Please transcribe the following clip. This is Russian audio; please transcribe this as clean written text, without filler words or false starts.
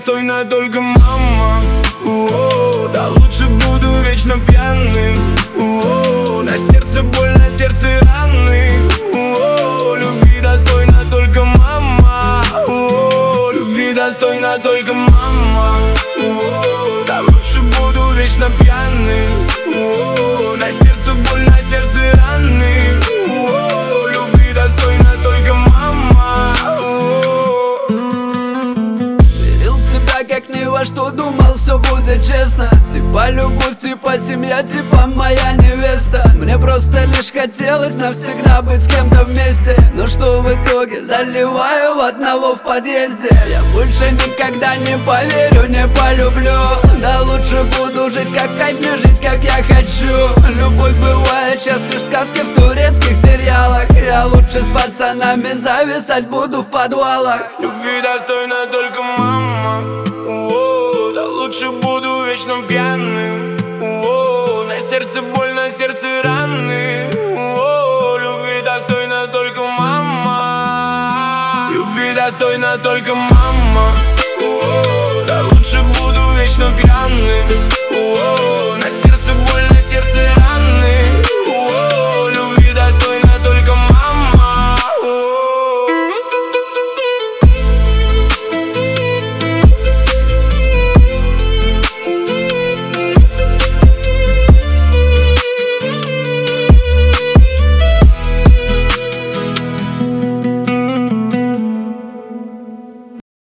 достойна только мама. Да лучше буду вечно пьяным. На сердце боль, на сердце раны. Любви достойна только мама. Любви достойна только мама. Да лучше буду вечно пьяным. На сердце боль, на сердце раны. Любви достойна только мама. Верил в тебя как ни во что, думал все будет честно. Типа любовь, типа семья, типа моя невеста. Мне просто лишь хотелось навсегда быть с кем-то вместе. Но что в итоге? Заливаю одного в подъезде. Я больше никогда не поверю, не полюблю. Да лучше буду жить как кайф, не жить как я хочу. Любовь бывает сейчас лишь в сказке, в турецких сериалах. Я лучше с пацанами зависать буду в подвалах. Любви достойна